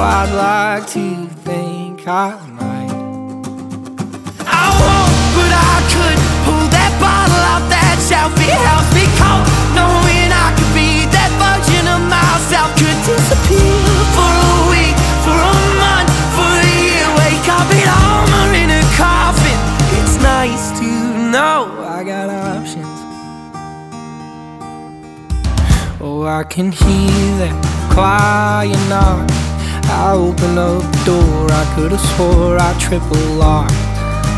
I'd like to think I might. I won't, but I could pull that bottle out that shelf. It helps me cope, knowing I could be that version of myself. Could disappear for a week, for a month, for a year. Wake up in armor in a coffin. It's nice to know I got options. Oh, I can hear that quiet knock. I opened up the door, I could've swore I triple locked.